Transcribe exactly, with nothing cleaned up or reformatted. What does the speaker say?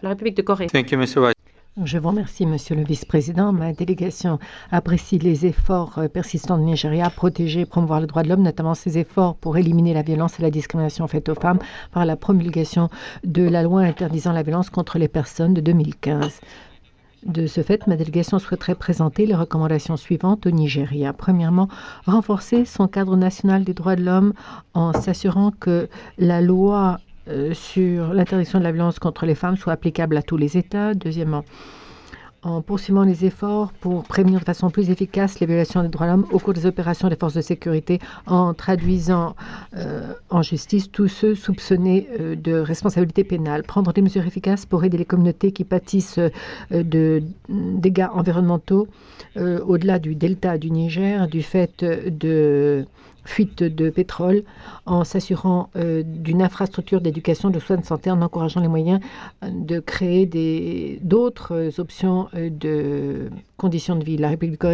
la République de Corée. Thank you, mister Vice. Je vous remercie, Monsieur le Vice-président. Ma délégation apprécie les efforts euh, persistants du Nigeria à protéger et promouvoir le droit de l'homme, notamment ses efforts pour éliminer la violence et la discrimination faite aux femmes par la promulgation de la loi interdisant la violence contre les personnes de deux mille quinze. De ce fait, ma délégation souhaiterait présenter les recommandations suivantes au Nigeria. Premièrement, renforcer son cadre national des droits de l'homme en s'assurant que la loi euh, sur l'interdiction de la violence contre les femmes soit applicable à tous les États. Deuxièmement, en poursuivant les efforts pour prévenir de façon plus efficace les violations des droits de l'homme au cours des opérations des forces de sécurité, en traduisant euh, en justice tous ceux soupçonnés euh, de responsabilité pénale. Prendre des mesures efficaces pour aider les communautés qui pâtissent euh, de dégâts environnementaux euh, au-delà du delta du Niger, du fait de fuite de pétrole, en s'assurant euh, d'une infrastructure d'éducation, de soins de santé, en encourageant les moyens de créer des d'autres options de conditions de vie. La République